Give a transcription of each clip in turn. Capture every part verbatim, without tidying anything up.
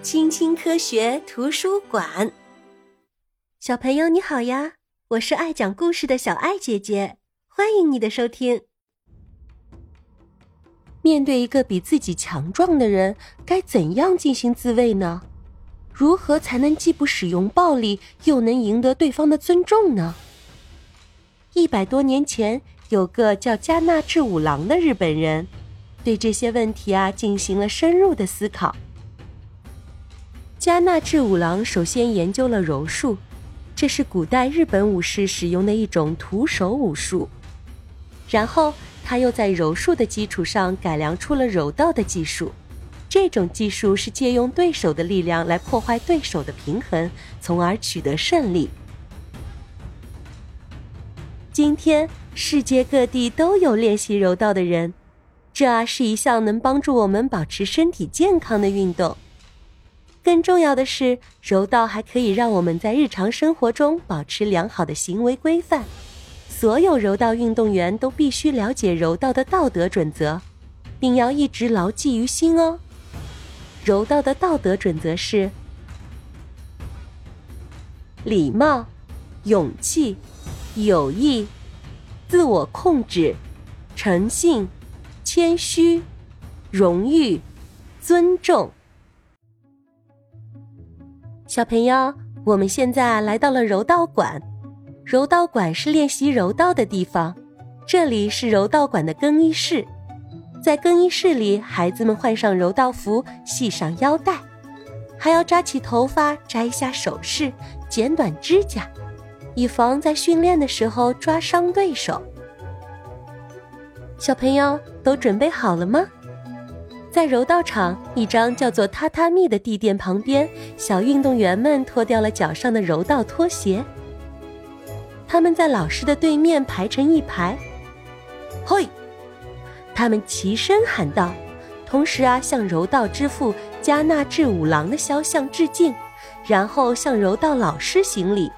青青科学图书馆。小朋友你好呀，我是爱讲故事的小爱姐姐，欢迎你的收听。面对一个比自己强壮的人，该怎样进行自卫呢？如何才能既不使用暴力，又能赢得对方的尊重呢？一百多年前，有个叫加纳志五郎的日本人，对这些问题啊进行了深入的思考。加纳志五郎首先研究了柔术，这是古代日本武士使用的一种徒手武术。然后他又在柔术的基础上改良出了柔道的技术，这种技术是借用对手的力量来破坏对手的平衡，从而取得胜利。今天世界各地都有练习柔道的人，这啊是一项能帮助我们保持身体健康的运动。更重要的是，柔道还可以让我们在日常生活中保持良好的行为规范。所有柔道运动员都必须了解柔道的道德准则，并要一直牢记于心哦。柔道的道德准则是：礼貌、勇气、友谊、自我控制、诚信、谦虚、荣誉、尊重。小朋友，我们现在来到了柔道馆。柔道馆是练习柔道的地方，这里是柔道馆的更衣室。在更衣室里，孩子们换上柔道服，系上腰带，还要扎起头发，摘下首饰，剪短指甲，以防在训练的时候抓伤对手。小朋友都准备好了吗？在柔道场，一张叫做榻榻米的地垫旁边，小运动员们脱掉了脚上的柔道拖鞋。他们在老师的对面排成一排，嘿！他们齐声喊道，同时啊向柔道之父加纳志五郎的肖像致敬，然后向柔道老师行礼。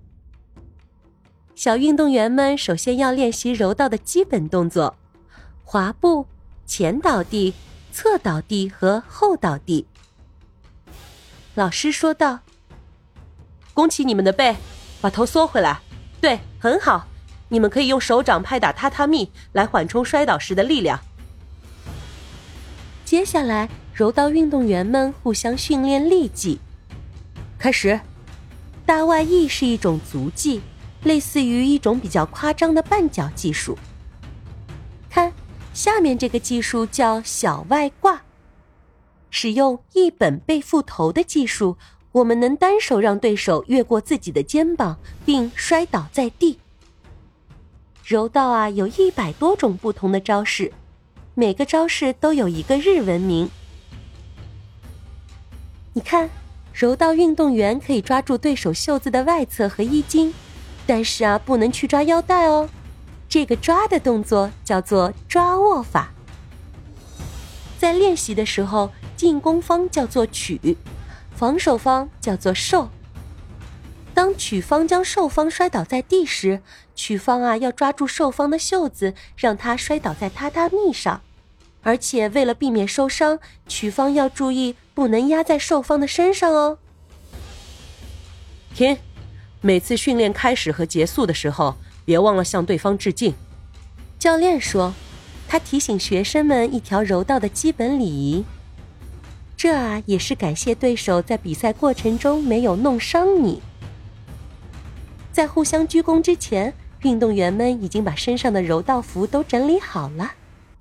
小运动员们首先要练习柔道的基本动作：滑步、前倒地、侧倒地和后倒地。老师说道：弓起你们的背，把头缩回来，对，很好，你们可以用手掌拍打榻榻米来缓冲摔倒时的力量。接下来柔道运动员们互相训练力技。开始。大外翼是一种足技，类似于一种比较夸张的绊脚技术。看，下面这个技术叫小外挂。使用一本背负头的技术，我们能单手让对手越过自己的肩膀，并摔倒在地。柔道啊，有一百多种不同的招式，每个招式都有一个日文名。你看，柔道运动员可以抓住对手袖子的外侧和衣襟，但是啊，不能去抓腰带哦。这个抓的动作叫做抓握法。在练习的时候，进攻方叫做取，防守方叫做受。当取方将受方摔倒在地时，取方啊要抓住受方的袖子，让他摔倒在榻榻米上。而且为了避免受伤，取方要注意不能压在受方的身上哦。停！每次训练开始和结束的时候，别忘了向对方致敬。教练说，他提醒学生们一条柔道的基本礼仪。这啊也是感谢对手在比赛过程中没有弄伤你。在互相鞠躬之前，运动员们已经把身上的柔道服都整理好了。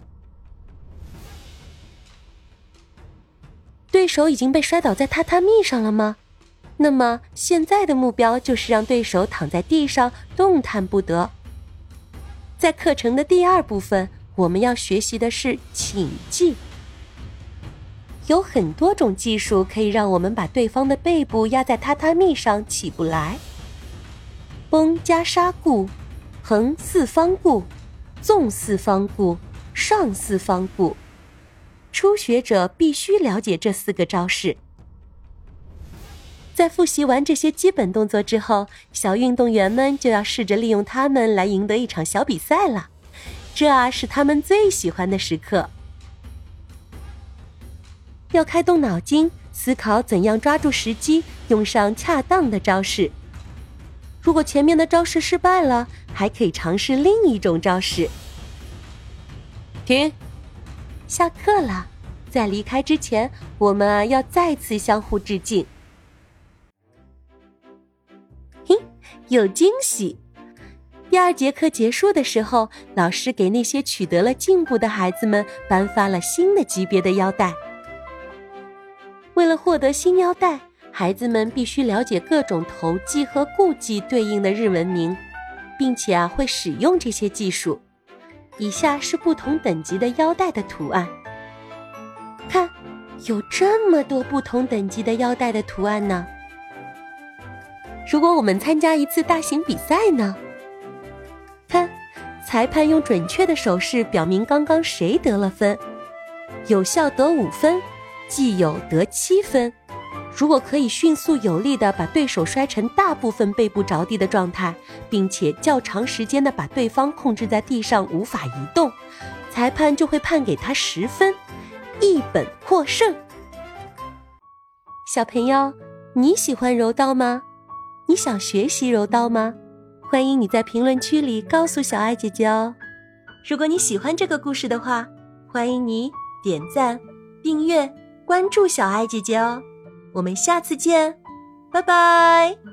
对手已经被摔倒在榻榻米上了吗？那么现在的目标就是让对手躺在地上动弹不得。在课程的第二部分，我们要学习的是请技。有很多种技术可以让我们把对方的背部压在榻榻米上起不来。绷加沙固、横四方固、纵四方固、上四方固。初学者必须了解这四个招式。在复习完这些基本动作之后，小运动员们就要试着利用它们来赢得一场小比赛了。这啊是他们最喜欢的时刻。 要开动脑筋，思考怎样抓住时机，用上恰当的招式。如果前面的招式失败了，还可以尝试另一种招式。停，下课了，在离开之前，我们要再次相互致敬。嘿，有惊喜！第二节课结束的时候，老师给那些取得了进步的孩子们颁发了新的级别的腰带。为了获得新腰带，孩子们必须了解各种投技和固技对应的日文名，并且啊会使用这些技术。以下是不同等级的腰带的图案。看，有这么多不同等级的腰带的图案呢。如果我们参加一次大型比赛呢？看，裁判用准确的手势表明刚刚谁得了分，有效得五分，既有得七分。如果可以迅速有力地把对手摔成大部分背部着地的状态，并且较长时间地把对方控制在地上无法移动，裁判就会判给他十分，一本获胜。小朋友，你喜欢柔道吗？你想学习柔道吗？欢迎你在评论区里告诉小爱姐姐哦。如果你喜欢这个故事的话，欢迎你点赞、订阅、关注小爱姐姐哦。我们下次见，拜拜。